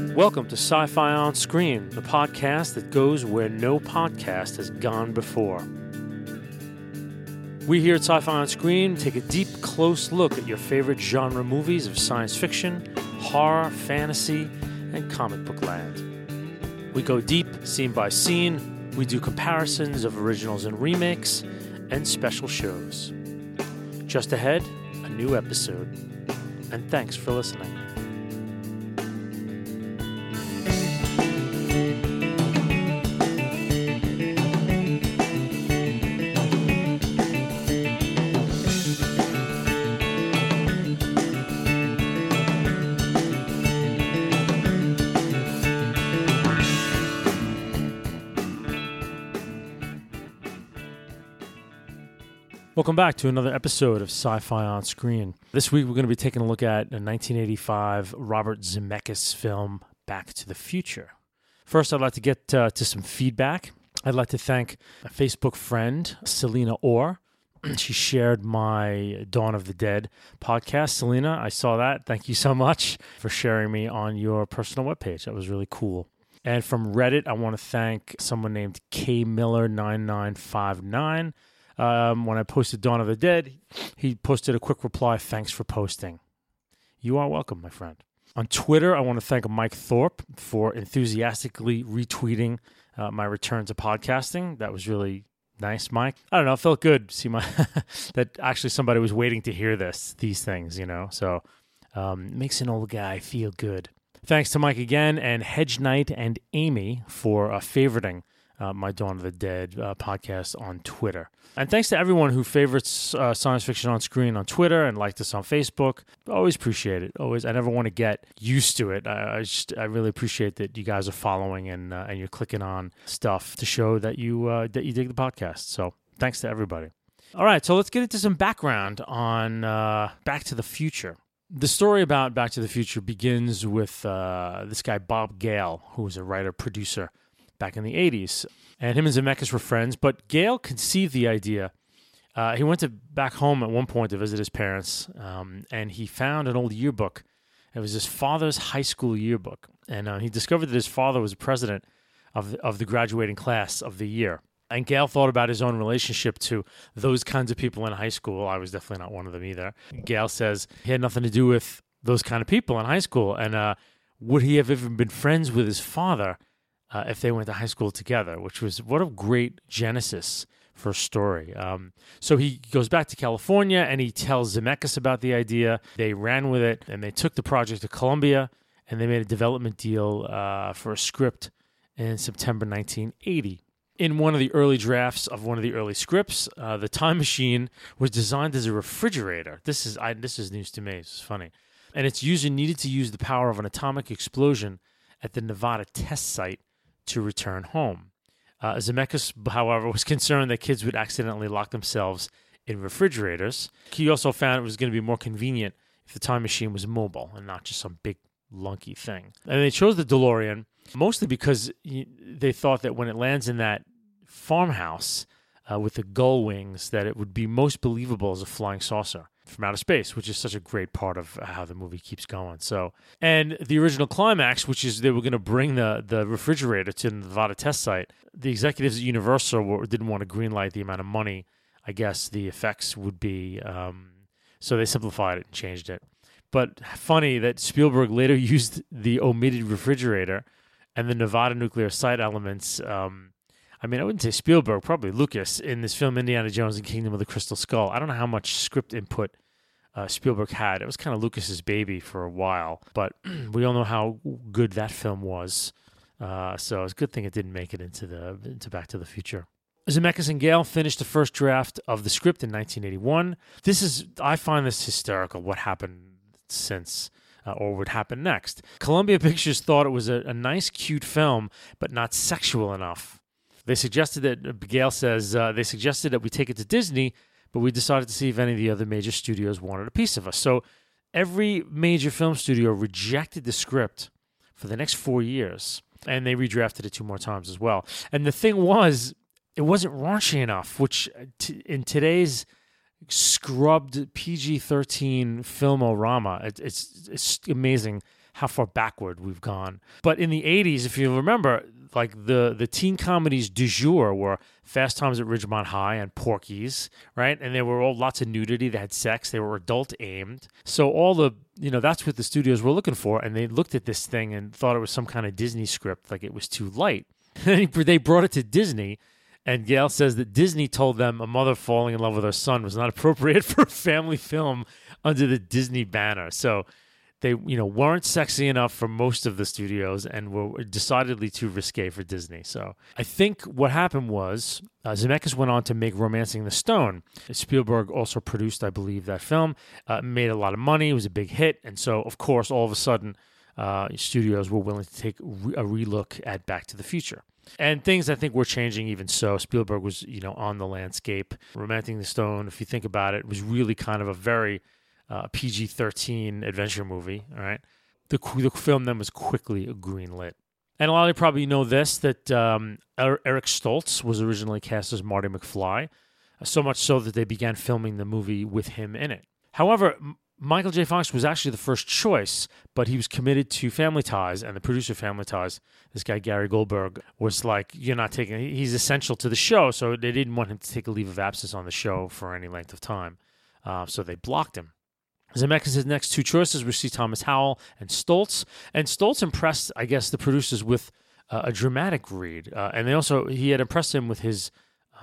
Welcome to Sci-Fi On Screen, the podcast that goes where no podcast has gone before. We here at Sci-Fi On Screen take a deep, close look at your favorite genre movies of science fiction, horror, fantasy, and comic book land. We go deep, scene by scene. We do comparisons of originals and remakes, and special shows. Just ahead, a new episode. And thanks for listening. Welcome back to another episode of Sci-Fi On Screen. This week we're going to be taking a look at a 1985 Robert Zemeckis film, Back to the Future. First, I'd like to get to some feedback. I'd like to thank a Facebook friend, Selena Orr. She shared my Dawn of the Dead podcast. Selena, I saw that. Thank you so much for sharing me on your personal webpage. That was really cool. And from Reddit, I want to thank someone named KMiller9959. When I posted Dawn of the Dead, he posted a quick reply, "Thanks for posting." You are welcome, my friend. On Twitter, I want to thank Mike Thorpe for enthusiastically retweeting my return to podcasting. That was really nice, Mike. I don't know, it felt good to see that actually somebody was waiting to hear these things, you know. So it makes an old guy feel good. Thanks to Mike again, and Hedge Knight and Amy for favoriting my Dawn of the Dead podcast on Twitter. And thanks to everyone who favorites Science Fiction on Screen on Twitter and liked us on Facebook. Always appreciate it. Always. I never want to get used to it. I really appreciate that you guys are following and you're clicking on stuff to show that you dig the podcast. So thanks to everybody. All right, so let's get into some background on Back to the Future. The story about Back to the Future begins with this guy, Bob Gale, who was a writer-producer back in the 80s. And him and Zemeckis were friends, but Gale conceived the idea. He went back home at one point to visit his parents, and he found an old yearbook. It was his father's high school yearbook. And he discovered that his father was president of the graduating class of the year. And Gale thought about his own relationship to those kinds of people in high school. I was definitely not one of them either. Gale says he had nothing to do with those kind of people in high school. And would he have even been friends with his father if they went to high school together, which was what a great genesis for a story. So he goes back to California and he tells Zemeckis about the idea. They ran with it and they took the project to Columbia and they made a development deal for a script in September 1980. In one of the early drafts of one of the early scripts, the time machine was designed as a refrigerator. This is news to me. This is funny. And its user needed to use the power of an atomic explosion at the Nevada test site to return home. Zemeckis, however, was concerned that kids would accidentally lock themselves in refrigerators. He also found it was going to be more convenient if the time machine was mobile and not just some big lunky thing. And they chose the DeLorean mostly because they thought that when it lands in that farmhouse with the gull wings, that it would be most believable as a flying saucer from outer space, which is such a great part of how the movie keeps going. So, and the original climax, which is they were going to bring the refrigerator to the Nevada test site. The executives at Universal didn't want to greenlight the amount of money, I guess, the effects would be. So they simplified it and changed it. But funny that Spielberg later used the omitted refrigerator and the Nevada nuclear site elements. I wouldn't say Spielberg, probably Lucas, in this film Indiana Jones and Kingdom of the Crystal Skull. I don't know how much script input Spielberg had. It was kind of Lucas's baby for a while, but we all know how good that film was. So it's a good thing it didn't make it into Back to the Future. Zemeckis and Gale finished the first draft of the script in 1981. I find this hysterical, what happened since, or would happen next. Columbia Pictures thought it was a nice, cute film, but not sexual enough. They suggested that, Gale says, they suggested that we take it to Disney, but we decided to see if any of the other major studios wanted a piece of us. So every major film studio rejected the script for the next 4 years, and they redrafted it 2 more times as well. And the thing was, it wasn't raunchy enough, which in today's scrubbed PG-13 filmorama, it's amazing how far backward we've gone. But in the 80s, if you remember, like the teen comedies du jour were Fast Times at Ridgemont High and Porky's, right? And they were all lots of nudity. They had sex. They were adult aimed. So all the, that's what the studios were looking for. And they looked at this thing and thought it was some kind of Disney script, like it was too light. They brought it to Disney. And Gail says that Disney told them a mother falling in love with her son was not appropriate for a family film under the Disney banner. So they, weren't sexy enough for most of the studios and were decidedly too risque for Disney. So I think what happened was Zemeckis went on to make Romancing the Stone. Spielberg also produced, I believe, that film. Made a lot of money. It was a big hit. And so, of course, all of a sudden, studios were willing to take a relook at Back to the Future. And things, I think, were changing even so. Spielberg was, on the landscape. Romancing the Stone, if you think about it, was really kind of a very PG-13 adventure movie, all right? The film then was quickly greenlit. And a lot of you probably know this, that Eric Stoltz was originally cast as Marty McFly, so much so that they began filming the movie with him in it. However, Michael J. Fox was actually the first choice, but he was committed to Family Ties, and the producer of Family Ties, this guy Gary Goldberg, was like, he's essential to the show, so they didn't want him to take a leave of absence on the show for any length of time. So they blocked him. Zemeckis' next two choices were C. Thomas Howell and Stoltz. And Stoltz impressed, I guess, the producers with a dramatic read. And he had impressed him with his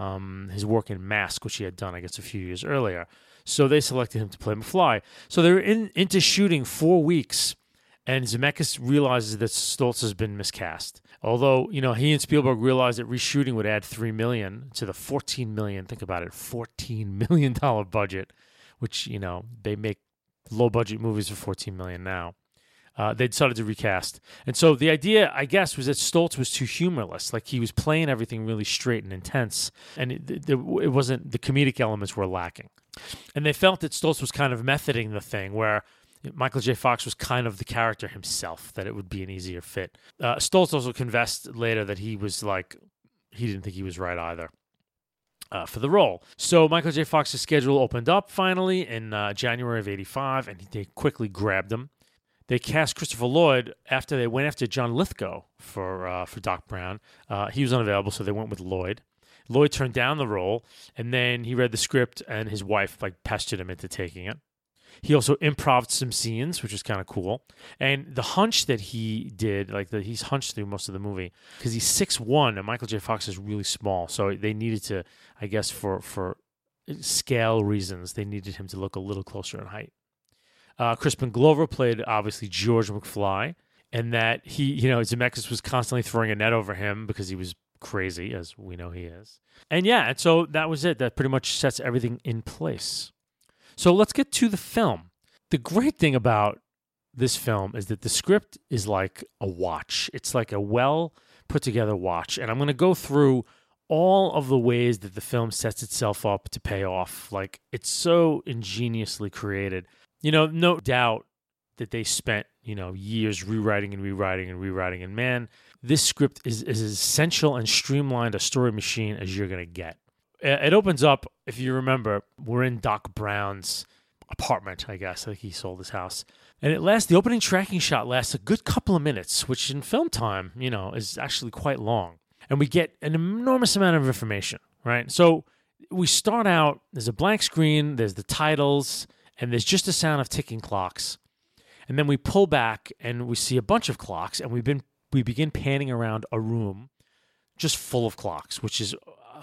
work in Mask, which he had done, I guess, a few years earlier. So they selected him to play McFly. So they were into shooting 4 weeks, and Zemeckis realizes that Stoltz has been miscast. Although, he and Spielberg realized that reshooting would add $3 million to the $14 million, think about it, $14 million budget, which, they make low-budget movies for $14 million now. They decided to recast. And so the idea, I guess, was that Stoltz was too humorless. Like, he was playing everything really straight and intense, and it wasn't, the comedic elements were lacking. And they felt that Stoltz was kind of methoding the thing, where Michael J. Fox was kind of the character himself, that it would be an easier fit. Stoltz also confessed later that he didn't think he was right either. For the role. So Michael J. Fox's schedule opened up finally in January of 85, and they quickly grabbed him. They cast Christopher Lloyd after they went after John Lithgow for Doc Brown. He was unavailable, so they went with Lloyd. Lloyd turned down the role, and then he read the script, and his wife pestered him into taking it. He also improv'd some scenes, which was kind of cool. And the hunch that he did, he's hunched through most of the movie, because he's 6'1", and Michael J. Fox is really small. So they needed to, I guess, for scale reasons, they needed him to look a little closer in height. Crispin Glover played, obviously, George McFly, and that Zemeckis was constantly throwing a net over him because he was crazy, as we know he is. And so that was it. That pretty much sets everything in place. So let's get to the film. The great thing about this film is that the script is like a watch. It's like a well put together watch. And I'm going to go through all of the ways that the film sets itself up to pay off. Like, it's so ingeniously created. No doubt that they spent, years rewriting. And man, this script is as essential and streamlined a story machine as you're going to get. It opens up, if you remember, we're in Doc Brown's apartment, I guess. Like, he sold his house. And the opening tracking shot lasts a good couple of minutes, which in film time, is actually quite long. And we get an enormous amount of information, right? So we start out, there's a blank screen, there's the titles, and there's just a sound of ticking clocks. And then we pull back and we see a bunch of clocks, and we begin panning around a room just full of clocks, which is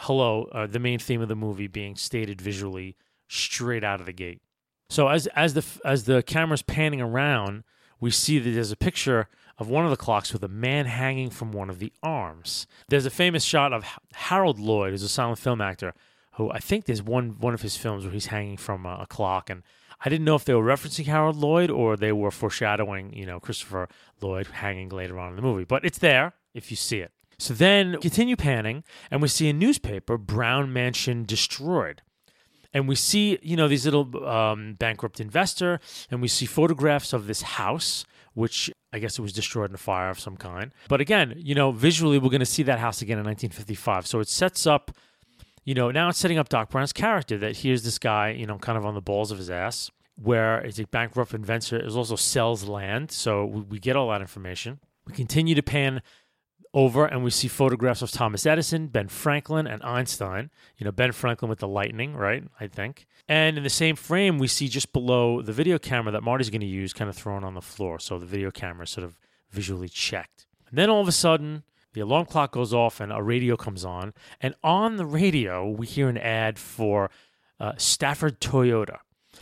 the main theme of the movie being stated visually straight out of the gate. So as the camera's panning around, we see that there's a picture of one of the clocks with a man hanging from one of the arms. There's a famous shot of Harold Lloyd, who's a silent film actor, who I think there's one of his films where he's hanging from a clock, and I didn't know if they were referencing Harold Lloyd or they were foreshadowing, Christopher Lloyd hanging later on in the movie. But it's there if you see it. So then continue panning, and we see a newspaper, Brown Mansion Destroyed. And we see, these little bankrupt investor, and we see photographs of this house, which I guess it was destroyed in a fire of some kind. But again, visually, we're going to see that house again in 1955. So it sets up, now it's setting up Doc Brown's character, that here's this guy, kind of on the balls of his ass. where it's a bankrupt inventor, is also sells land. So we get all that information. We continue to pan over and we see photographs of Thomas Edison, Ben Franklin, and Einstein. Ben Franklin with the lightning, right? I think. And in the same frame, we see just below the video camera that Marty's going to use kind of thrown on the floor. So the video camera is sort of visually checked. And then all of a sudden, the alarm clock goes off and a radio comes on. And on the radio, we hear an ad for Stafford Toyota,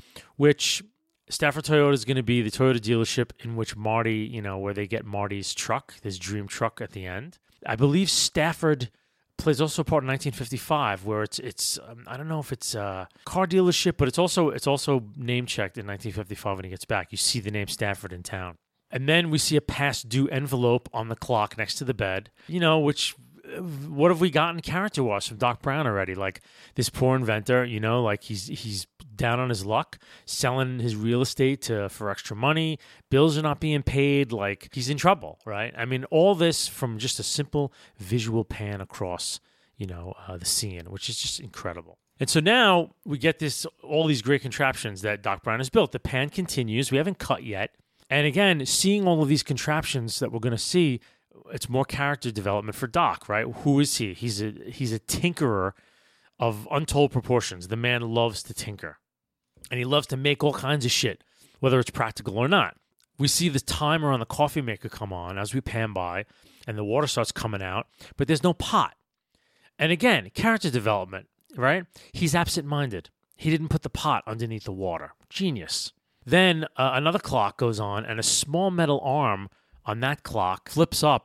which Stafford Toyota is going to be the Toyota dealership in which Marty, where they get Marty's truck, his dream truck at the end. I believe Stafford plays also a part in 1955, where it's I don't know if it's a car dealership, but it's also name checked in 1955 when he gets back. You see the name Stafford in town. And then we see a past due envelope on the clock next to the bed, which, what have we gotten character-wise from Doc Brown already? Like, this poor inventor, like he's down on his luck, selling his real estate for extra money, bills are not being paid, like, he's in trouble, right? I mean, all this from just a simple visual pan across, the scene, which is just incredible. And so now we get all these great contraptions that Doc Brown has built. The pan continues. We haven't cut yet. And again, seeing all of these contraptions that we're going to see, it's more character development for Doc, right? Who is he? He's a tinkerer of untold proportions. The man loves to tinker. And he loves to make all kinds of shit, whether it's practical or not. We see the timer on the coffee maker come on as we pan by, and the water starts coming out, but there's no pot. And again, character development, right? He's absent-minded. He didn't put the pot underneath the water. Genius. Then another clock goes on, and a small metal arm on that clock flips up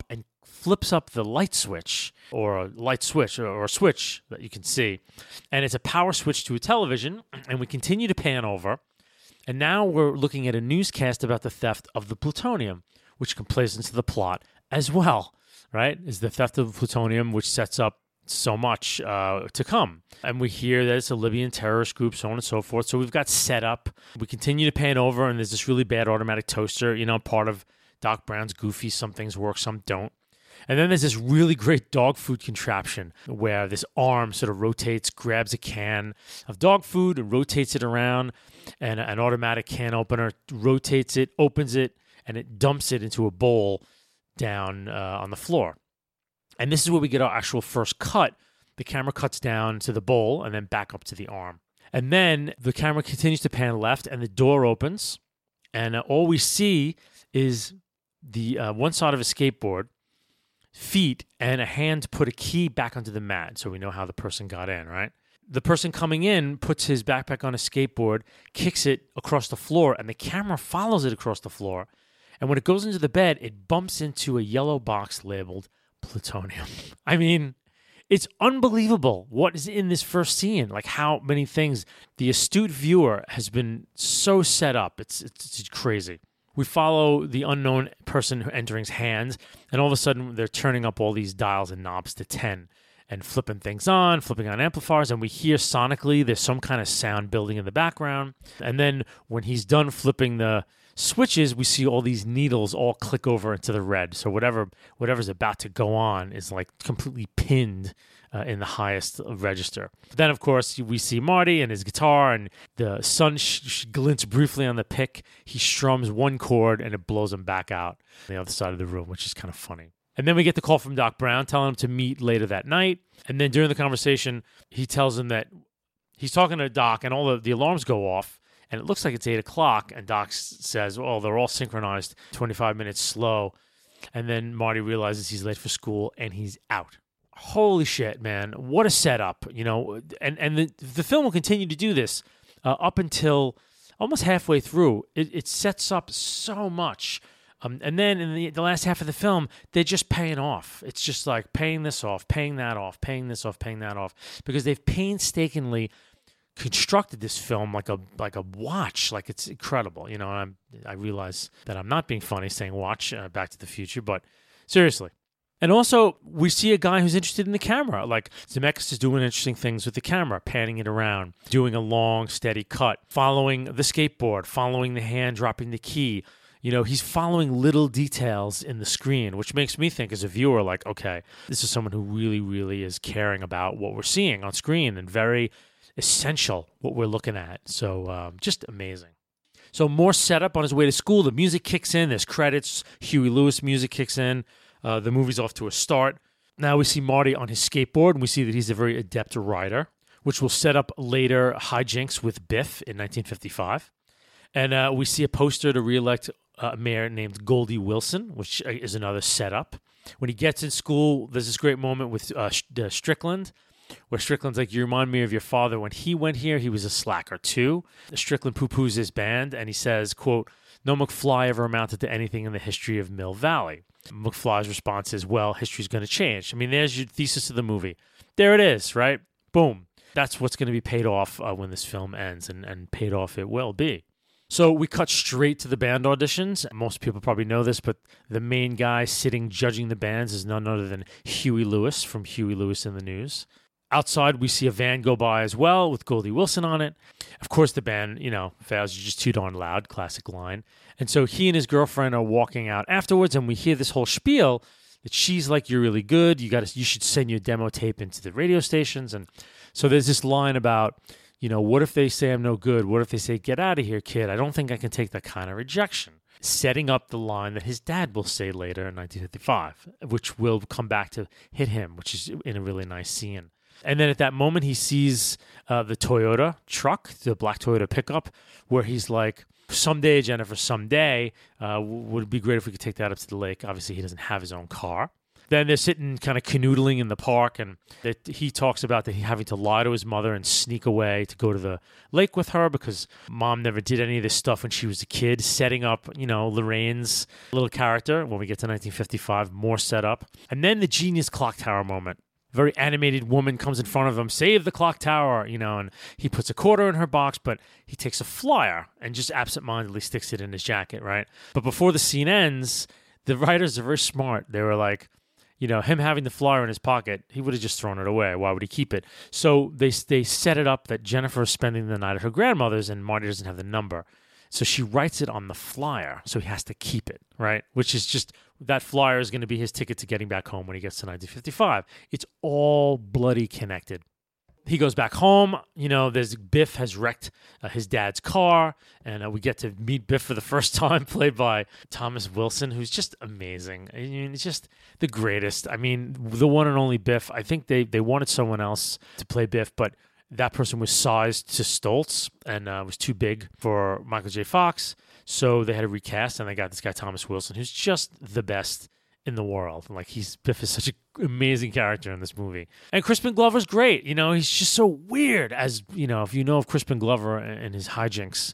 the light switch, or a light switch, or a switch that you can see. And it's a power switch to a television, and we continue to pan over. And now we're looking at a newscast about the theft of the plutonium, which plays into the plot as well, right? Is the theft of the plutonium, which sets up so much to come. And we hear that it's a Libyan terrorist group, so on and so forth. So we've got setup. We continue to pan over, and there's this really bad automatic toaster, part of Doc Brown's goofy, some things work, some don't. And then there's this really great dog food contraption where this arm sort of rotates, grabs a can of dog food and rotates it around, and an automatic can opener rotates it, opens it, and it dumps it into a bowl down on the floor. And this is where we get our actual first cut. The camera cuts down to the bowl and then back up to the arm. And then the camera continues to pan left, and the door opens, and all we see is the one side of a skateboard, feet, and a hand put a key back onto the mat, so we know how the person got in, right? The person coming in puts his backpack on a skateboard, kicks it across the floor, and the camera follows it across the floor. And when it goes into the bed, it bumps into a yellow box labeled plutonium. I mean, it's unbelievable what is in this first scene, like how many things. The astute viewer has been so set up. It's crazy. We follow the unknown person who enters hands, and all of a sudden they're turning up all these dials and knobs to 10 and flipping things on, flipping on amplifiers, and we hear sonically there's some kind of sound building in the background. And then when he's done flipping the switches, we see all these needles all click over into the red. So whatever's about to go on is like completely pinned in the highest register. Then, of course, we see Marty and his guitar, and the sun glints briefly on the pick. He strums one chord, and it blows him back out on the other side of the room, which is kind of funny. And then we get the call from Doc Brown telling him to meet later that night. And then during the conversation, he tells him that he's talking to Doc, and all the alarms go off. And it looks like it's 8 o'clock, and Doc says, oh, they're all synchronized, 25 minutes slow. And then Marty realizes he's late for school, and he's out. Holy shit, man. What a setup, And the film will continue to do this up until almost halfway through. It sets up so much. And then in the last half of the film, they're just paying off. It's just like paying this off, paying that off, paying this off, paying that off. Because they've painstakingly constructed this film like a watch, like it's incredible, And I realize that I'm not being funny saying watch Back to the Future, but seriously. And also, we see a guy who's interested in the camera. Like, Zemeckis is doing interesting things with the camera, panning it around, doing a long, steady cut, following the skateboard, following the hand dropping the key. He's following little details in the screen, which makes me think as a viewer, like, okay, this is someone who really, really is caring about what we're seeing on screen, and very essential what we're looking at. So just amazing. So more setup on his way to school. The music kicks in. There's credits. Huey Lewis music kicks in. The movie's off to a start. Now we see Marty on his skateboard, and we see that he's a very adept rider, which will set up later hijinks with Biff in 1955. And we see a poster to re-elect a mayor named Goldie Wilson, which is another setup. When he gets in school, there's this great moment with Strickland, where Strickland's like, you remind me of your father. When he went here, he was a slacker too. Strickland poo-poos his band, and he says, quote, no McFly ever amounted to anything in the history of Mill Valley. McFly's response is, well, history's going to change. I mean, there's your thesis of the movie. There it is, right? Boom. That's what's going to be paid off when this film ends, and paid off it will be. So we cut straight to the band auditions. Most people probably know this, but the main guy sitting judging the bands is none other than Huey Lewis from Huey Lewis in the News. Outside, we see a van go by as well with Goldie Wilson on it. Of course, the band, fails. You're just too darn loud, classic line. And so he and his girlfriend are walking out afterwards, and we hear this whole spiel that she's like, you're really good. You should send your demo tape into the radio stations. And so there's this line about, what if they say I'm no good? What if they say, get out of here, kid? I don't think I can take that kind of rejection. Setting up the line that his dad will say later in 1955, which will come back to hit him, which is in a really nice scene. And then at that moment, he sees the Toyota truck, the black Toyota pickup, where he's like, someday, Jennifer, someday, would it be great if we could take that up to the lake? Obviously, he doesn't have his own car. Then they're sitting kind of canoodling in the park, and he talks about that he having to lie to his mother and sneak away to go to the lake with her because mom never did any of this stuff when she was a kid, setting up, Lorraine's little character. When we get to 1955, more setup. And then the genius clock tower moment. Very animated woman comes in front of him, save the clock tower, and he puts a quarter in her box, but he takes a flyer and just absentmindedly sticks it in his jacket, right? But before the scene ends, the writers are very smart. They were like, him having the flyer in his pocket, he would have just thrown it away. Why would he keep it? So they set it up that Jennifer is spending the night at her grandmother's and Marty doesn't have the number. So she writes it on the flyer, so he has to keep it, right? Which is just, that flyer is going to be his ticket to getting back home when he gets to 1955. It's all bloody connected. He goes back home, Biff has wrecked his dad's car, and we get to meet Biff for the first time, played by Thomas Wilson, who's just amazing. I mean, it's just the greatest. I mean, the one and only Biff. I think they wanted someone else to play Biff, but that person was sized to Stoltz and was too big for Michael J. Fox, so they had to recast, and they got this guy, Thomas Wilson, who's just the best in the world. Like, Biff is such an amazing character in this movie. And Crispin Glover's great. He's just so weird. As, if you know of Crispin Glover and his hijinks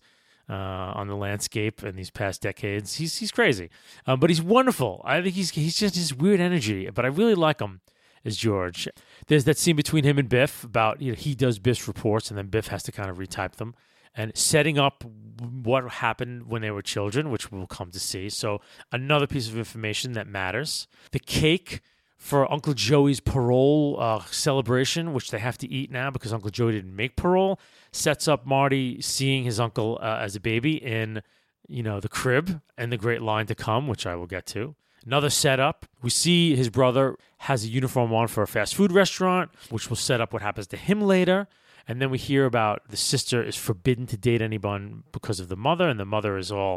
on the landscape in these past decades, he's crazy. But he's wonderful. I think he's just his weird energy, but I really like him as George. There's that scene between him and Biff about, he does Biff's reports, and then Biff has to kind of retype them. And setting up what happened when they were children, which we'll come to see. So another piece of information that matters. The cake for Uncle Joey's parole celebration, which they have to eat now because Uncle Joey didn't make parole, sets up Marty seeing his uncle as a baby in, the crib, and the great line to come, which I will get to. Another setup, we see his brother has a uniform on for a fast food restaurant, which will set up what happens to him later. And then we hear about the sister is forbidden to date anyone because of the mother, and the mother is all,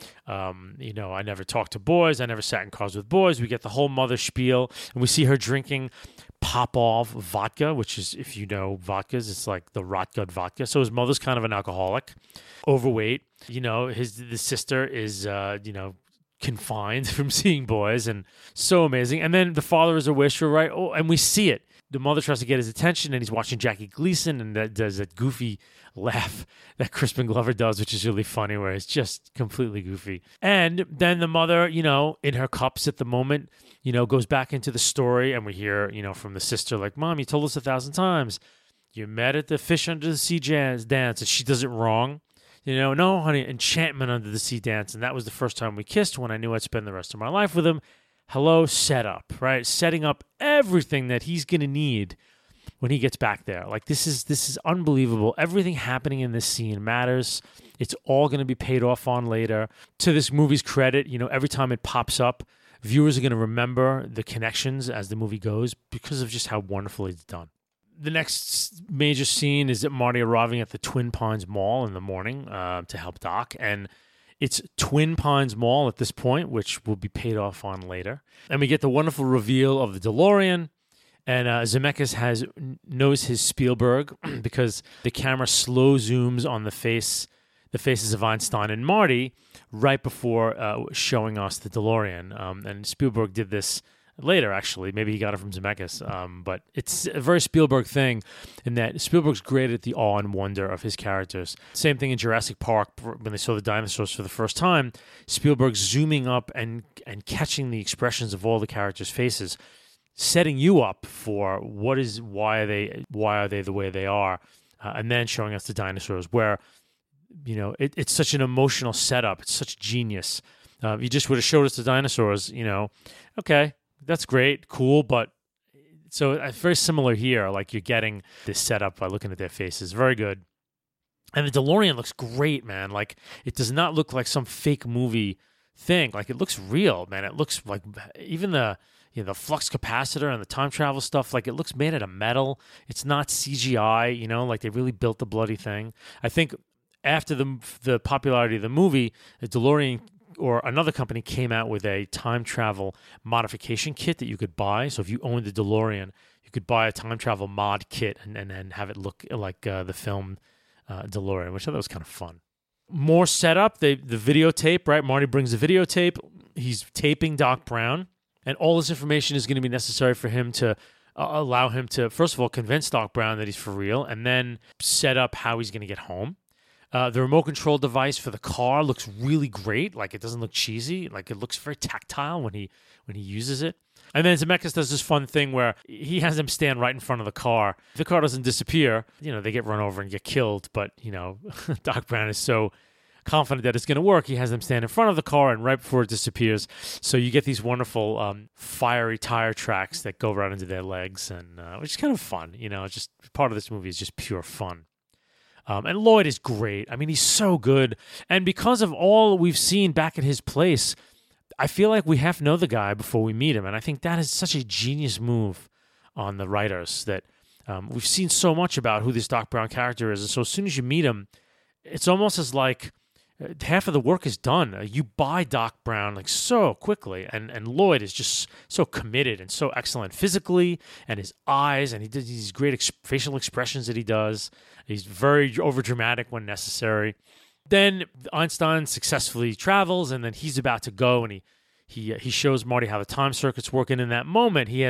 I never talked to boys, I never sat in cars with boys. We get the whole mother spiel, and we see her drinking Popov vodka, which is, if you know vodkas, it's like the rot gut vodka. So his mother's kind of an alcoholic, overweight. The sister is, confined from seeing boys, and so amazing. And then the father is a wastrel, right? Oh, and we see it. The mother tries to get his attention, and he's watching Jackie Gleason, and that does that goofy laugh that Crispin Glover does, which is really funny, where it's just completely goofy. And then the mother, in her cups at the moment, goes back into the story, and we hear, from the sister, like, Mom, you told us 1,000 times. You met at the Fish Under the Sea dance, and she does it wrong. No, honey, Enchantment Under the Sea dance, and that was the first time we kissed when I knew I'd spend the rest of my life with him. Hello, setup, right? Setting up everything that he's going to need when he gets back there. Like, this is unbelievable. Everything happening in this scene matters. It's all going to be paid off on later. To this movie's credit, every time it pops up, viewers are going to remember the connections as the movie goes because of just how wonderfully it's done. The next major scene is that Marty arriving at the Twin Pines Mall in the morning to help Doc. And it's Twin Pines Mall at this point, which will be paid off on later. And we get the wonderful reveal of the DeLorean. And Zemeckis knows his Spielberg because the camera slow zooms on the faces of Einstein and Marty right before showing us the DeLorean. And Spielberg did this later, actually. Maybe he got it from Zemeckis. But it's a very Spielberg thing in that Spielberg's great at the awe and wonder of his characters. Same thing in Jurassic Park when they saw the dinosaurs for the first time. Spielberg zooming up and catching the expressions of all the characters' faces, setting you up for why are they the way they are, and then showing us the dinosaurs where, it's such an emotional setup. It's such genius. You just would have showed us the dinosaurs, okay, that's great, cool, but so it's very similar here. Like you're getting this setup by looking at their faces. Very good. And the DeLorean looks great, man. Like it does not look like some fake movie thing. Like it looks real, man. It looks like even the flux capacitor and the time travel stuff, like it looks made out of metal. It's not CGI, like they really built the bloody thing. I think after the popularity of the movie, the DeLorean or another company came out with a time travel modification kit that you could buy. So if you owned the DeLorean, you could buy a time travel mod kit and have it look like the film DeLorean, which I thought was kind of fun. More setup, the videotape, right? Marty brings the videotape. He's taping Doc Brown. And all this information is going to be necessary for him to allow him to, first of all, convince Doc Brown that he's for real, and then set up how he's going to get home. The remote control device for the car looks really great. Like, it doesn't look cheesy. Like, it looks very tactile when he uses it. And then Zemeckis does this fun thing where he has them stand right in front of the car. If the car doesn't disappear, they get run over and get killed. But, Doc Brown is so confident that it's going to work, he has them stand in front of the car and right before it disappears. So you get these wonderful fiery tire tracks that go right into their legs, and which is kind of fun. Just part of this movie is just pure fun. And Lloyd is great. I mean, he's so good. And because of all we've seen back at his place, I feel like we have to know the guy before we meet him. And I think that is such a genius move on the writers that we've seen so much about who this Doc Brown character is. And so as soon as you meet him, it's almost as like half of the work is done. You buy Doc Brown like so quickly, and Lloyd is just so committed and so excellent physically, and his eyes, and he does these great facial expressions that he does. He's very overdramatic when necessary. Then Einstein successfully travels, and then he's about to go, and he shows Marty how the time circuits work. And in that moment, he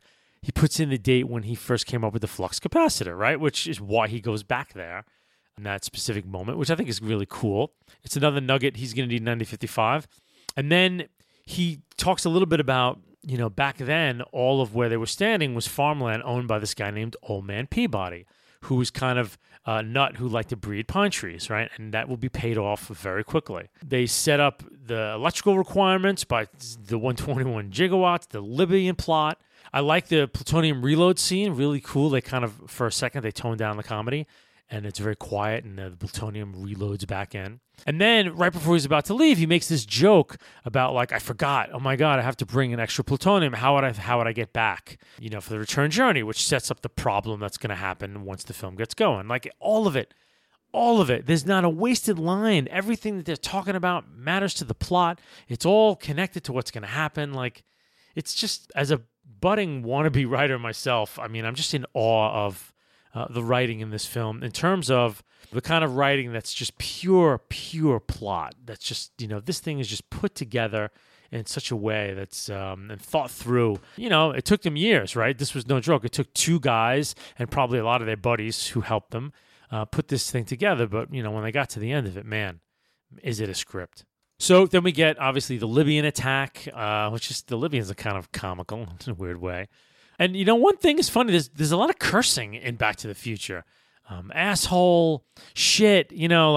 puts in the date when he first came up with the flux capacitor, right? Which is why he goes back there in that specific moment, which I think is really cool. It's another nugget he's going to need in 1955. And then he talks a little bit about, back then, all of where they were standing was farmland owned by this guy named Old Man Peabody, who was kind of a nut who liked to breed pine trees, right? And that will be paid off very quickly. They set up the electrical requirements by the 121 gigawatts, the Libyan plot. I like the plutonium reload scene, really cool. They kind of, for a second, they toned down the comedy, and it's very quiet, and the plutonium reloads back in. And then right before he's about to leave, he makes this joke about, like, I forgot. Oh my God, I have to bring an extra plutonium. How would I get back, for the return journey, which sets up the problem that's going to happen once the film gets going. Like, all of it. There's not a wasted line. Everything that they're talking about matters to the plot. It's all connected to what's going to happen. Like, it's just, as a budding wannabe writer myself, I mean, I'm just in awe of the writing in this film in terms of the kind of writing that's just pure plot. That's just, this thing is just put together in such a way that's and thought through. It took them years, right? This was no joke. It took two guys and probably a lot of their buddies who helped them put this thing together. But, when they got to the end of it, man, is it a script? So then we get, obviously, the Libyan attack, which is, the Libyans are kind of comical in a weird way. And, one thing is funny, there's a lot of cursing in Back to the Future. Asshole, shit,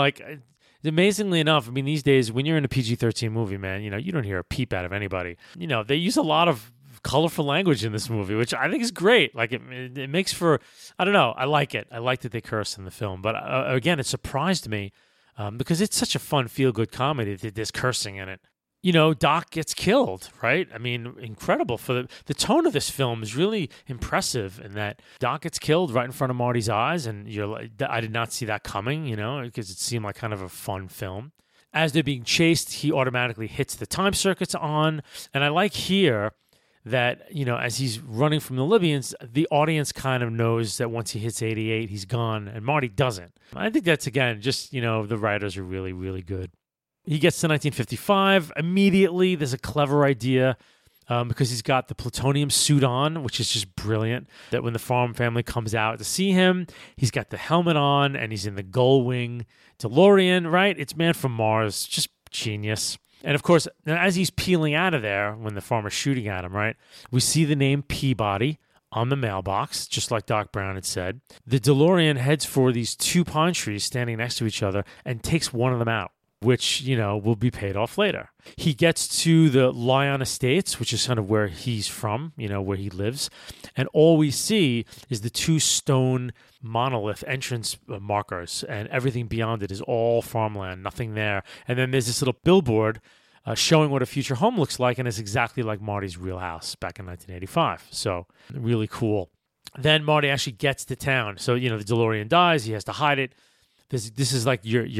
amazingly enough, I mean, these days, when you're in a PG-13 movie, man, you don't hear a peep out of anybody. They use a lot of colorful language in this movie, which I think is great. Like, it makes for, I don't know, I like it. I like that they curse in the film. But, again, it surprised me because it's such a fun, feel-good comedy that there's cursing in it. Doc gets killed, right? I mean, incredible. For the tone of this film is really impressive in that Doc gets killed right in front of Marty's eyes, and you're like, I did not see that coming, because it seemed like kind of a fun film. As they're being chased, he automatically hits the time circuits on, and I like here that, as he's running from the Libyans, the audience kind of knows that once he hits 88, he's gone, and Marty doesn't. I think that's, again, just, the writers are really, really good. He gets to 1955. Immediately, there's a clever idea because he's got the plutonium suit on, which is just brilliant, that when the farm family comes out to see him, he's got the helmet on, and he's in the Gullwing DeLorean, right? It's Man from Mars. Just genius. And of course, as he's peeling out of there, when the farmer's shooting at him, right, we see the name Peabody on the mailbox, just like Doc Brown had said. The DeLorean heads for these two pine trees standing next to each other and takes one of them out, which, will be paid off later. He gets to the Lyon Estates, which is kind of where he's from, where he lives. And all we see is the two stone monolith entrance markers, and everything beyond it is all farmland, nothing there. And then there's this little billboard showing what a future home looks like, and it's exactly like Marty's real house back in 1985. So really cool. Then Marty actually gets to town. So, the DeLorean dies. He has to hide it. This is like your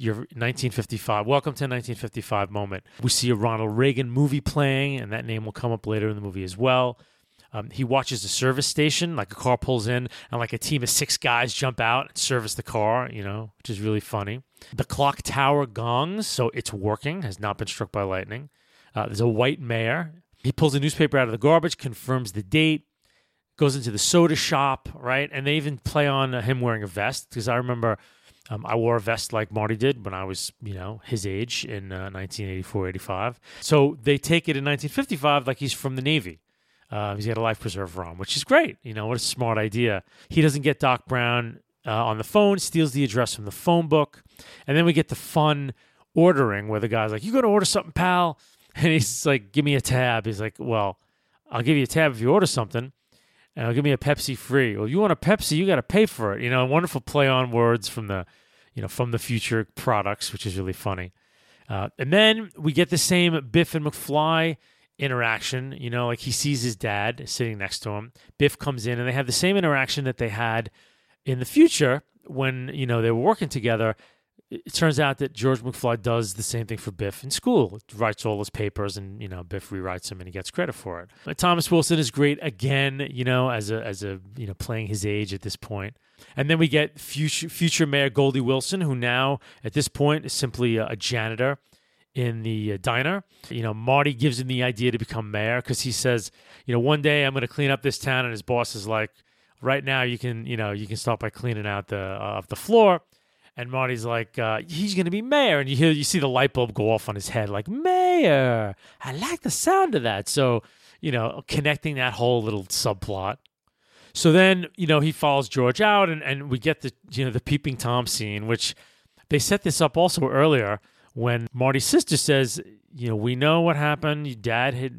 1955, welcome to 1955 moment. We see a Ronald Reagan movie playing, and that name will come up later in the movie as well. He watches the service station, like a car pulls in, and like a team of 6 guys jump out and service the car, which is really funny. The clock tower gongs, so it's working, has not been struck by lightning. There's a white mayor. He pulls a newspaper out of the garbage, confirms the date, goes into the soda shop, right? And they even play on him wearing a vest, because I remember I wore a vest like Marty did when I was, his age in 1984, 85. So they take it in 1955 like he's from the Navy. He's got a life preserver on, which is great. What a smart idea. He doesn't get Doc Brown on the phone, steals the address from the phone book. And then we get the fun ordering where the guy's like, you got to order something, pal? And he's like, give me a tab. He's like, well, I'll give you a tab if you order something. And give me a Pepsi free. Well, you want a Pepsi, you got to pay for it. A wonderful play on words from the, from the future products, which is really funny. And then we get the same Biff and McFly interaction. Like he sees his dad sitting next to him. Biff comes in, and they have the same interaction that they had in the future when, they were working together. It turns out that George McFly does the same thing for Biff in school. Writes all his papers, and Biff rewrites them, and he gets credit for it. But Thomas Wilson is great again, as a playing his age at this point. And then we get future Mayor Goldie Wilson, who now at this point is simply a janitor in the diner. Marty gives him the idea to become mayor because he says, one day I'm going to clean up this town, and his boss is like, right now you can start by cleaning out the floor. And Marty's like, he's going to be mayor. And you see the light bulb go off on his head, like, mayor. I like the sound of that. So, connecting that whole little subplot. So then, he follows George out, and we get the peeping Tom scene, which they set this up also earlier when Marty's sister says, we know what happened. Your dad hit,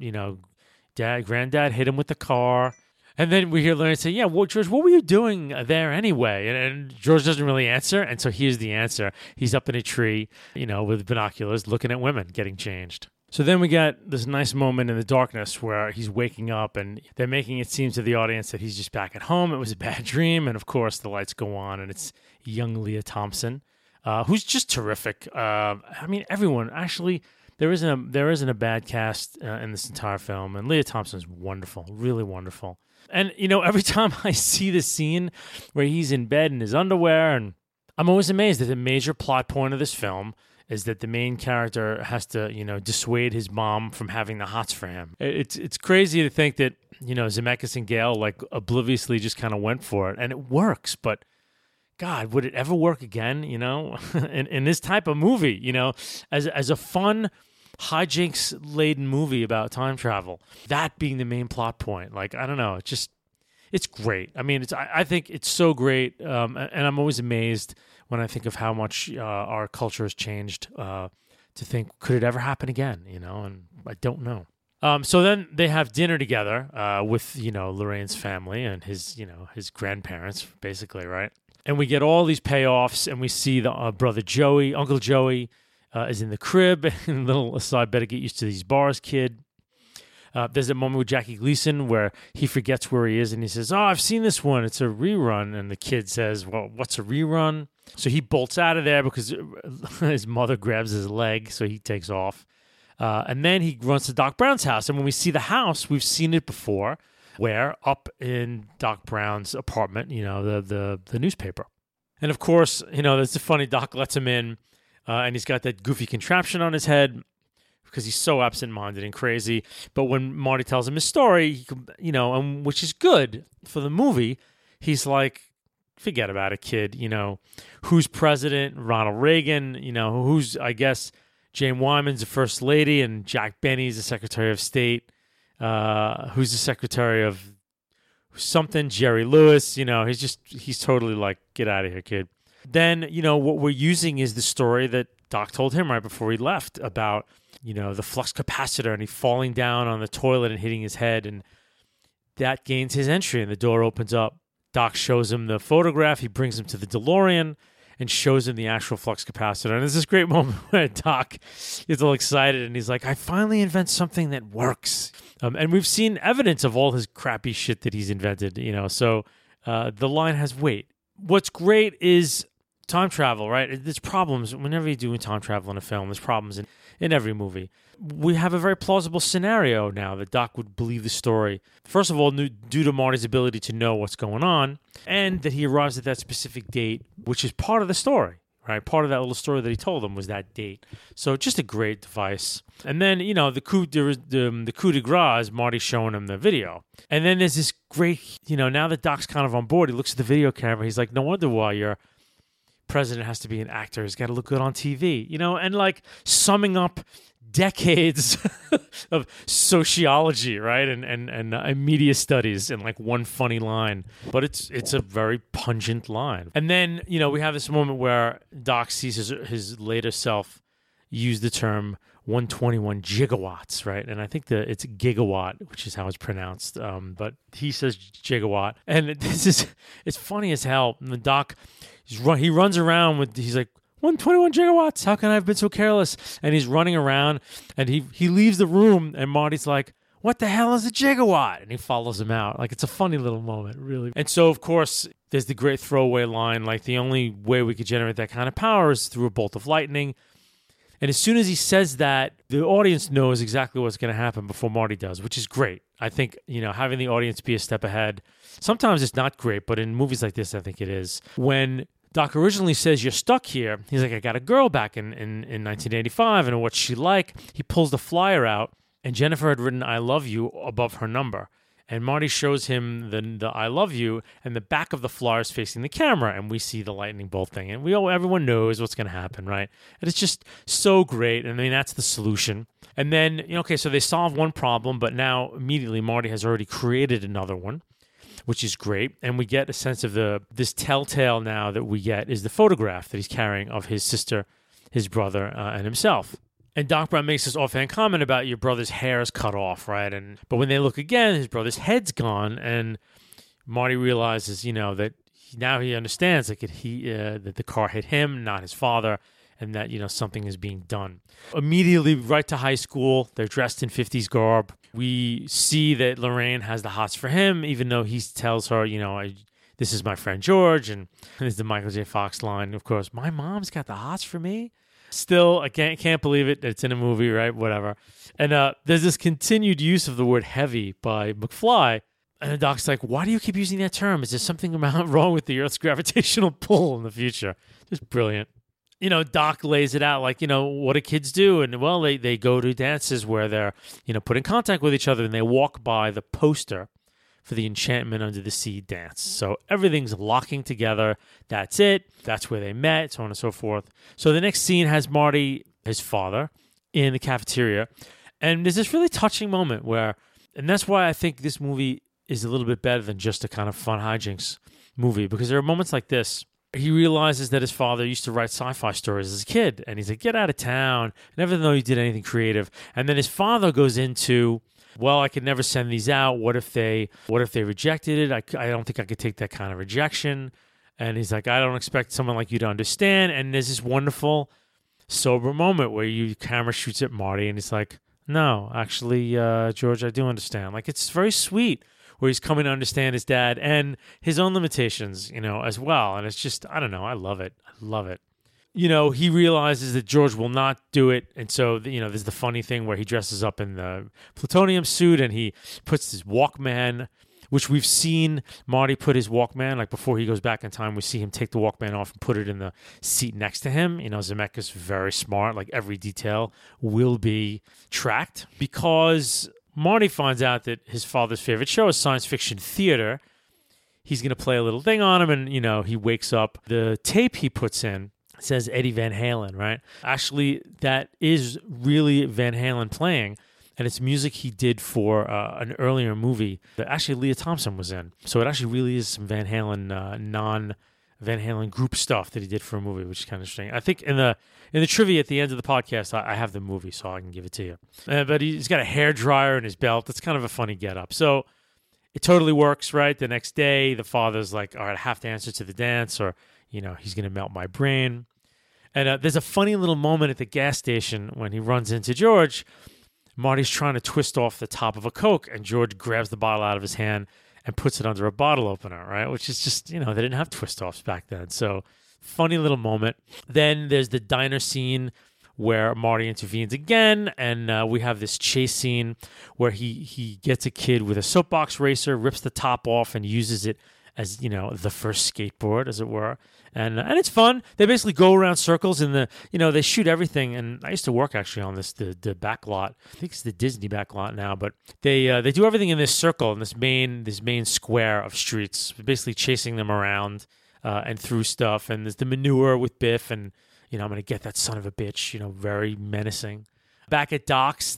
granddad hit him with the car. And then we hear Larry say, yeah, well, George, what were you doing there anyway? And George doesn't really answer. And so here's the answer. He's up in a tree, with binoculars looking at women getting changed. So then we get this nice moment in the darkness where he's waking up, and they're making it seem to the audience that he's just back at home. It was a bad dream. And of course, the lights go on, and it's young Leah Thompson, who's just terrific. Everyone, actually, there isn't a bad cast in this entire film. And Leah Thompson's wonderful, really wonderful. And, every time I see the scene where he's in bed in his underwear, and I'm always amazed that the major plot point of this film is that the main character has to, dissuade his mom from having the hots for him. It's crazy to think that, Zemeckis and Gale, like, obliviously just kind of went for it. And it works, but God, would it ever work again, in this type of movie, as a fun hijinks-laden movie about time travel, that being the main plot point. Like, I don't know, it's great. I mean, I think it's so great, and I'm always amazed when I think of how much our culture has changed to think, could it ever happen again, and I don't know. So then they have dinner together with, Lorraine's family and his grandparents, basically, right? And we get all these payoffs, and we see the brother Joey, Uncle Joey, is in the crib. And little aside, better get used to these bars, kid. There's a moment with Jackie Gleason where he forgets where he is and he says, "Oh, I've seen this one. It's a rerun." And the kid says, "Well, what's a rerun?" So he bolts out of there because his mother grabs his leg, so he takes off. And then he runs to Doc Brown's house. And when we see the house, we've seen it before, where up in Doc Brown's apartment, the newspaper. And of course, it's funny, Doc lets him in, and he's got that goofy contraption on his head, because he's so absent-minded and crazy. But when Marty tells him his story, which is good for the movie, he's like, forget about it, kid. Who's president? Ronald Reagan. Who's, I guess, Jane Wyman's the first lady, and Jack Benny's the Secretary of State. Who's the Secretary of something? Jerry Lewis. He's totally like, get out of here, kid. Then, what we're using is the story that Doc told him right before he left about, the flux capacitor, and he falling down on the toilet and hitting his head, and that gains his entry, and the door opens up. Doc shows him the photograph. He brings him to the DeLorean and shows him the actual flux capacitor. And there's this great moment where Doc gets all excited, and he's like, I finally invent something that works. And we've seen evidence of all his crappy shit that he's invented, so the line has weight. What's great is time travel, right? There's problems. Whenever you're doing time travel in a film, there's problems in every movie. We have a very plausible scenario now that Doc would believe the story. First of all, due to Marty's ability to know what's going on, and that he arrives at that specific date, which is part of the story, right? Part of that little story that he told him was that date. So just a great device. And then, the coup de grace, Marty showing him the video. And then there's this great, now that Doc's kind of on board, he looks at the video camera. He's like, no wonder why your president has to be an actor. He's got to look good on TV, and like summing up decades of sociology, right? And media studies in like one funny line. But it's a very pungent line. And then, we have this moment where Doc sees his later self use the term 121 gigawatts, right? And I think it's gigawatt, which is how it's pronounced. But he says gigawatt. And it's funny as hell. And the Doc, he runs around he's like, 121 gigawatts. How can I have been so careless? And he's running around, and he leaves the room, and Marty's like, what the hell is a gigawatt? And he follows him out. Like, it's a funny little moment, really. And so, of course, there's the great throwaway line, like, the only way we could generate that kind of power is through a bolt of lightning. And as soon as he says that, the audience knows exactly what's going to happen before Marty does, which is great. I think, having the audience be a step ahead, sometimes it's not great, but in movies like this, I think it is. When Doc originally says, you're stuck here, he's like, I got a girl back in 1985, and what's she like? He pulls the flyer out, and Jennifer had written, I love you, above her number. And Marty shows him the I love you, and the back of the flyer is facing the camera, and we see the lightning bolt thing. And everyone knows what's going to happen, right? And it's just so great. And I mean, that's the solution. And then, so they solve one problem, but now immediately Marty has already created another one, which is great. And we get a sense of this telltale now that we get is the photograph that he's carrying of his sister, his brother, and himself. And Doc Brown makes this offhand comment about your brother's hair is cut off, right? But when they look again, his brother's head's gone, and Marty realizes, that now he understands that the car hit him, not his father, and that, something is being done. Immediately, right to high school, they're dressed in 50s garb. We see that Lorraine has the hots for him, even though he tells her, this is my friend George, and there's the Michael J. Fox line, of course, my mom's got the hots for me. Still, I can't believe it. It's in a movie, right? Whatever. And there's this continued use of the word heavy by McFly. And the Doc's like, why do you keep using that term? Is there something wrong with the Earth's gravitational pull in the future? Just brilliant. Doc lays it out like, what do kids do? And, well, they go to dances where they're, put in contact with each other, and they walk by the poster for the Enchantment Under the Sea dance. So everything's locking together. That's it. That's where they met, so on and so forth. So the next scene has Marty, his father, in the cafeteria. And there's this really touching moment and that's why I think this movie is a little bit better than just a kind of fun hijinks movie, because there are moments like this. He realizes that his father used to write sci-fi stories as a kid, and he's like, get out of town, never know he did anything creative. And then his father goes into, well, I could never send these out. What if they rejected it? I don't think I could take that kind of rejection. And he's like, I don't expect someone like you to understand. And there's this wonderful sober moment where camera shoots at Marty and he's like, no, actually, George, I do understand. Like, it's very sweet where he's coming to understand his dad and his own limitations, as well. And it's just, I don't know, I love it. I love it. He realizes that George will not do it. And so, there's the funny thing where he dresses up in the plutonium suit and he puts his Walkman, which we've seen Marty put his Walkman, like before he goes back in time, we see him take the Walkman off and put it in the seat next to him. Zemeckis very smart, like every detail will be tracked because Marty finds out that his father's favorite show is science fiction theater. He's going to play a little thing on him and, he wakes up. The tape he puts in says Eddie Van Halen, right? Actually, that is really Van Halen playing. And it's music he did for an earlier movie that actually Leah Thompson was in. So it actually really is some Van Halen, non-Van Halen group stuff that he did for a movie, which is kind of interesting. I think in the trivia at the end of the podcast, I have the movie, so I can give it to you. But he's got a hairdryer in his belt. It's kind of a funny getup. So it totally works, right? The next day, the father's like, all right, I have to answer to the dance or, he's going to melt my brain. And there's a funny little moment at the gas station when he runs into George. Marty's trying to twist off the top of a Coke, and George grabs the bottle out of his hand and puts it under a bottle opener, right? Which is just, they didn't have twist-offs back then. So, funny little moment. Then there's the diner scene where Marty intervenes again, and we have this chase scene where he gets a kid with a soapbox racer, rips the top off, and uses it as, the first skateboard, as it were. And it's fun. They basically go around circles and they shoot everything. And I used to work actually on the back lot. I think it's the Disney back lot now, but they do everything in this circle, in this main square of streets, basically chasing them around and through stuff. And there's the manure with Biff and, I'm going to get that son of a bitch, very menacing. Back at Doc's,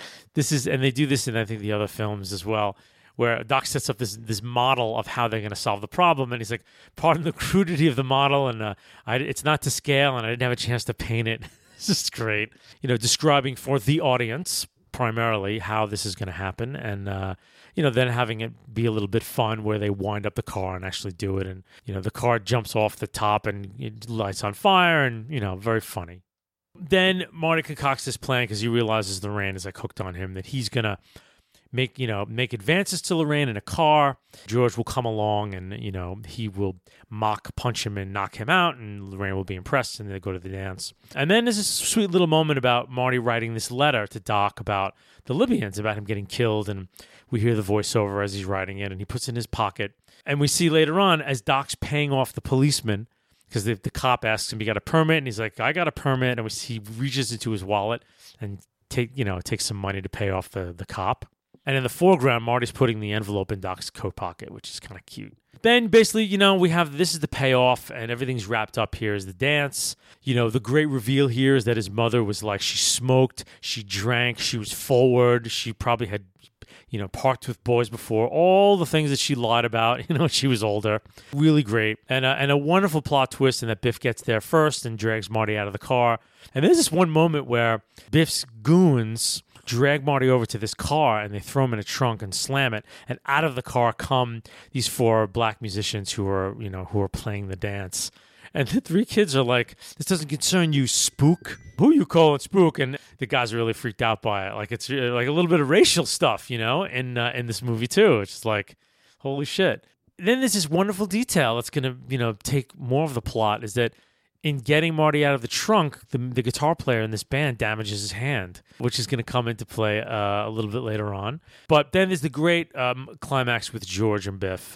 and they do this in, I think, the other films as well, where Doc sets up this model of how they're going to solve the problem. And he's like, pardon the crudity of the model, and it's not to scale, and I didn't have a chance to paint it. It's just great. Describing for the audience, primarily, how this is going to happen. And, then having it be a little bit fun where they wind up the car and actually do it. And, the car jumps off the top and it lights on fire and, very funny. Then Marty concocts this plan because he realizes Lorraine is like hooked on him, that he's going to make advances to Lorraine in a car. George will come along and, he will punch him and knock him out, and Lorraine will be impressed, and they go to the dance. And then there's this sweet little moment about Marty writing this letter to Doc about the Libyans, about him getting killed, and we hear the voiceover as he's writing it, and he puts it in his pocket. And we see later on, as Doc's paying off the policeman, because the cop asks him, you got a permit? And he's like, I got a permit. And he reaches into his wallet and takes some money to pay off the cop. And in the foreground, Marty's putting the envelope in Doc's coat pocket, which is kind of cute. Then basically, we have, this is the payoff, and everything's wrapped up here is the dance. The great reveal here is that his mother was like, she smoked, she drank, she was forward, she probably had, parked with boys before, all the things that she lied about, she was older. Really great. And a wonderful plot twist in that Biff gets there first and drags Marty out of the car. And there's this one moment where Biff's goons drag Marty over to this car and they throw him in a trunk and slam it. And out of the car come these 4 black musicians who are playing the dance. And the 3 kids are like, this doesn't concern you, spook. Who you calling spook? And the guys are really freaked out by it. Like, it's like a little bit of racial stuff, in this movie too. It's just like, holy shit. Then there's this wonderful detail that's going to, take more of the plot, is that in getting Marty out of the trunk, the guitar player in this band damages his hand, which is going to come into play a little bit later on. But then there's the great climax with George and Biff.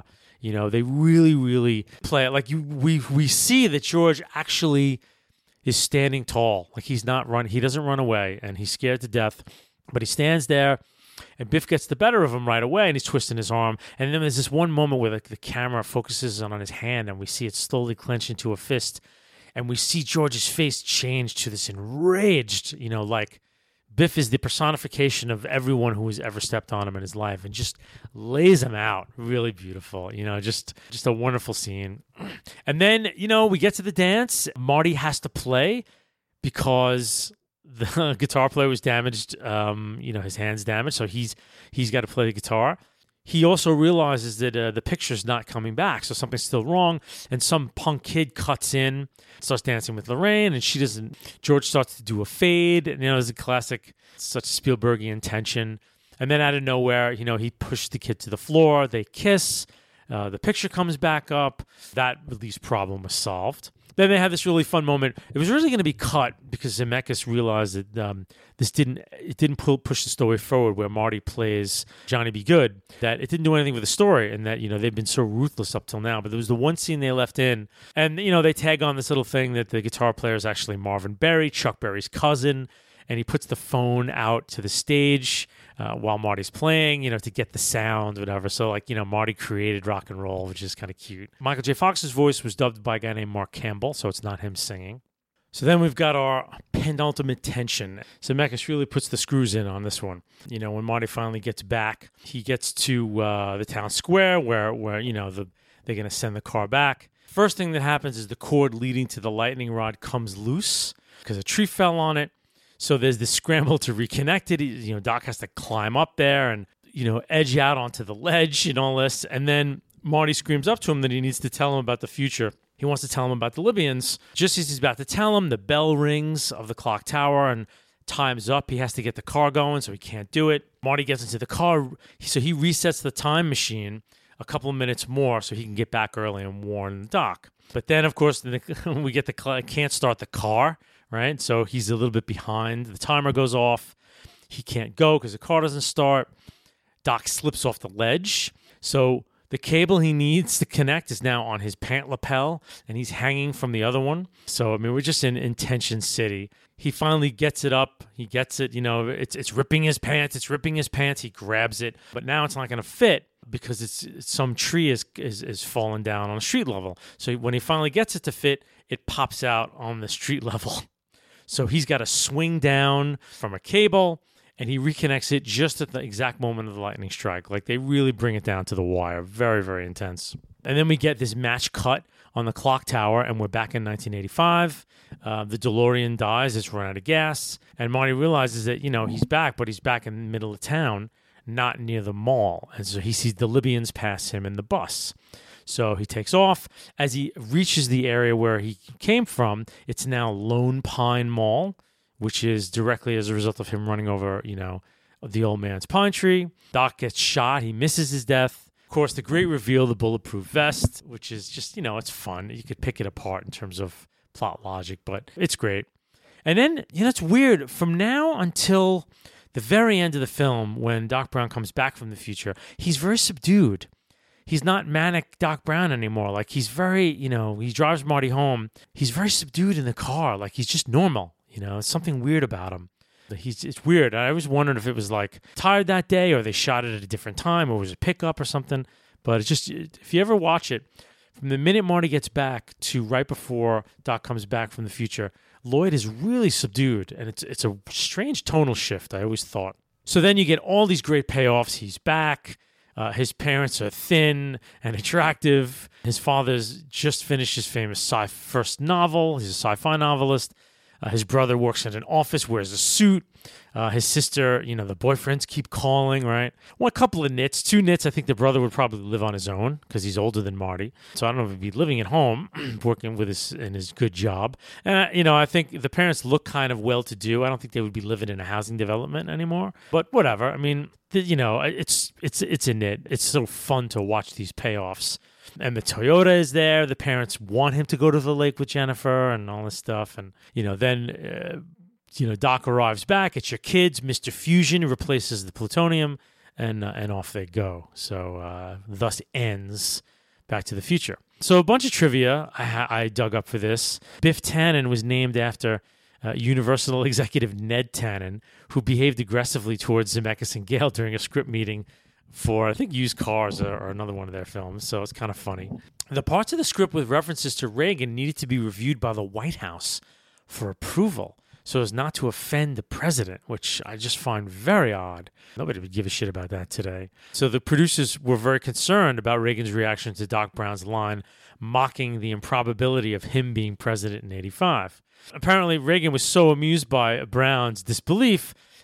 They really, really play it. Like we see that George actually is standing tall. Like he doesn't run away, and he's scared to death, but he stands there. And Biff gets the better of him right away, and he's twisting his arm. And then there's this one moment where the camera focuses on his hand, and we see it slowly clench into a fist. And we see George's face change to this enraged, like Biff is the personification of everyone who has ever stepped on him in his life, and just lays him out. Really beautiful, just a wonderful scene. And then, we get to the dance. Marty has to play because the guitar player was damaged, his hand's damaged, so he's got to play the guitar. he also realizes that the picture's not coming back, so something's still wrong. And some punk kid cuts in, starts dancing with Lorraine, and she doesn't. George starts to do a fade, and it's a classic, such Spielbergian tension. And then out of nowhere, he pushes the kid to the floor. They kiss. The picture comes back up. That release problem was solved. Then they had this really fun moment. It was really going to be cut because Zemeckis realized that this didn't push the story forward, where Marty plays Johnny B. Good, that it didn't do anything with the story, and that they've been so ruthless up till now. But there was the one scene they left in, and they tag on this little thing that the guitar player is actually Marvin Berry, Chuck Berry's cousin, and he puts the phone out to the stage while Marty's playing, to get the sound, whatever. So, Marty created rock and roll, which is kind of cute. Michael J. Fox's voice was dubbed by a guy named Mark Campbell, so it's not him singing. So then we've got our penultimate tension. Zemeckis really puts the screws in on this one. When Marty finally gets back, he gets to the town square where they're going to send the car back. First thing that happens is the cord leading to the lightning rod comes loose because a tree fell on it. So there's this scramble to reconnect it. Doc has to climb up there and, edge out onto the ledge and all this. And then Marty screams up to him that he needs to tell him about the future. He wants to tell him about the Libyans. Just as he's about to tell him, the bell rings of the clock tower and time's up. He has to get the car going, so he can't do it. Marty gets into the car, so he resets the time machine a couple of minutes more so he can get back early and warn Doc. But then, of course, we get can't start the car. Right? So he's a little bit behind. The timer goes off. He can't go because the car doesn't start. Doc slips off the ledge. So the cable he needs to connect is now on his pant lapel, and he's hanging from the other one. So, we're just in Tension City. He finally gets it up. He gets it, it's ripping his pants. It's ripping his pants. He grabs it. But now it's not going to fit because it's some tree is fallen down on the street level. So when he finally gets it to fit, it pops out on the street level. So he's got to swing down from a cable, and he reconnects it just at the exact moment of the lightning strike. They really bring it down to the wire. Very, very intense. And then we get this match cut on the clock tower, and we're back in 1985. The DeLorean dies. It's run out of gas. And Marty realizes that, he's back, but he's back in the middle of town, not near the mall. And so he sees the Libyans pass him in the bus. So he takes off. As he reaches the area where he came from, it's now Lone Pine Mall, which is directly as a result of him running over, the old man's pine tree. Doc gets shot. He misses his death. Of course, the great reveal, the bulletproof vest, which is just, it's fun. You could pick it apart in terms of plot logic, but it's great. And then, it's weird. From now until the very end of the film, when Doc Brown comes back from the future, he's very subdued. He's not manic Doc Brown anymore. He's very, he drives Marty home. He's very subdued in the car. He's just normal. It's something weird about him. It's weird. I always wondered if it was tired that day, or they shot it at a different time, or was it a pickup or something. But it's just, if you ever watch it, from the minute Marty gets back to right before Doc comes back from the future, Lloyd is really subdued, and it's a strange tonal shift, I always thought. So then you get all these great payoffs. He's back. His parents are thin and attractive. His father's just finished his famous first novel. He's a sci-fi novelist. His brother works in an office, wears a suit. His sister, the boyfriends keep calling, right? Well, a couple of nits. 2 nits, I think the brother would probably live on his own because he's older than Marty. So I don't know if he'd be living at home, working with his good job. And, I think the parents look kind of well-to-do. I don't think they would be living in a housing development anymore. But whatever. It's a nit. It's so fun to watch these payoffs. And the Toyota is there. The parents want him to go to the lake with Jennifer and all this stuff. And, then... Doc arrives back. It's your kids. Mr. Fusion replaces the plutonium, and off they go. So thus ends Back to the Future. So a bunch of trivia I dug up for this. Biff Tannen was named after Universal executive Ned Tannen, who behaved aggressively towards Zemeckis and Gale during a script meeting for, I think, Used Cars or another one of their films. So it's kind of funny. The parts of the script with references to Reagan needed to be reviewed by the White House for approval, so as not to offend the president, which I just find very odd. Nobody would give a shit about that today. So the producers were very concerned about Reagan's reaction to Doc Brown's line, mocking the improbability of him being president in '85. Apparently, Reagan was so amused by Brown's disbelief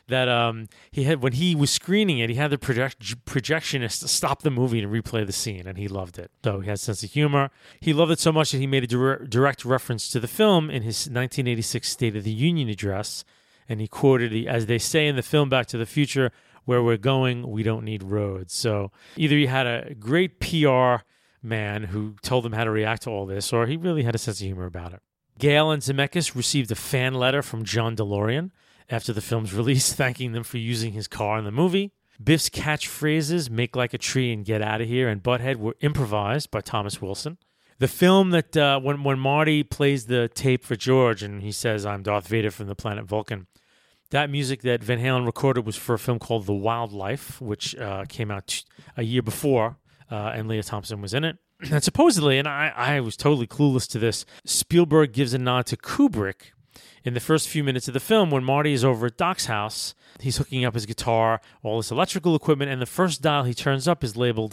that he had when he was screening it. He had the projectionist stop the movie and replay the scene, and he loved it. So he has a sense of humor. He loved it so much that he made a direct reference to the film in his 1986 State of the Union address, and he quoted, "As they say in the film Back to the Future, where we're going, we don't need roads." So either he had a great PR man who told him how to react to all this, or he really had a sense of humor about it. Gale and Zemeckis received a fan letter from John DeLorean after the film's release, thanking them for using his car in the movie. Biff's catchphrases, "make like a tree" and "get out of here" and "butthead" were improvised by Thomas Wilson. The film that when Marty plays the tape for George and he says, "I'm Darth Vader from the planet Vulcan," that music that Van Halen recorded was for a film called The Wildlife, which came out a year before, and Leah Thompson was in it. And supposedly, and I was totally clueless to this, Spielberg gives a nod to Kubrick in the first few minutes of the film when Marty is over at Doc's house. He's hooking up his guitar, all this electrical equipment, and the first dial he turns up is labeled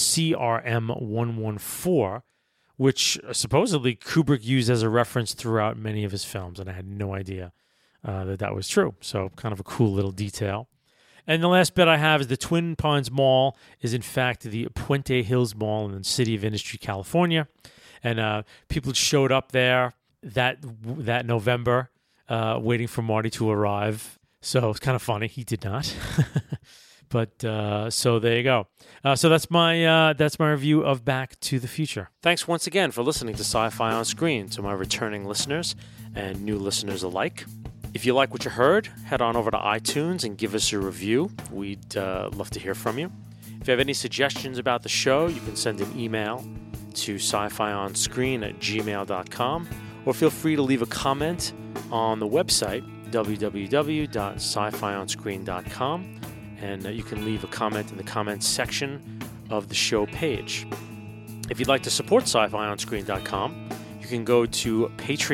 CRM114, which supposedly Kubrick used as a reference throughout many of his films, and I had no idea that was true. So kind of a cool little detail. And the last bit I have is the Twin Pines Mall is, in fact, the Puente Hills Mall in the City of Industry, California. And people showed up there that November waiting for Marty to arrive. So it's kind of funny. He did not. But so there you go. So that's my review of Back to the Future. Thanks once again for listening to Sci-Fi on Screen, to my returning listeners and new listeners alike. If you like what you heard, head on over to iTunes and give us a review. We'd love to hear from you. If you have any suggestions about the show, you can send an email to scifionscreen@gmail.com, or feel free to leave a comment on the website, www.scifionscreen.com, and you can leave a comment in the comments section of the show page. If you'd like to support scifionscreen.com, you can go to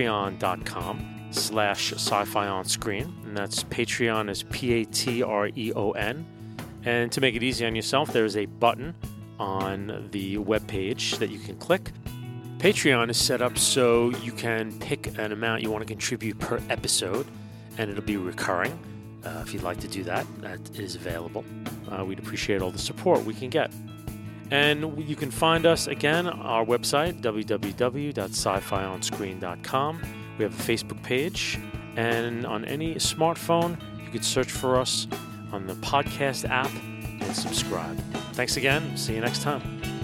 patreon.com/sci-fi-on-screen, and that's Patreon is Patreon. And to make it easy on yourself, there is a button on the webpage that you can click. Patreon is set up so you can pick an amount you want to contribute per episode, and it'll be recurring. If you'd like to do that, that is available. We'd appreciate all the support we can get. And you can find us, again, our website, www.scifionscreen.com. We have a Facebook page, and on any smartphone, you could search for us on the podcast app and subscribe. Thanks again. See you next time.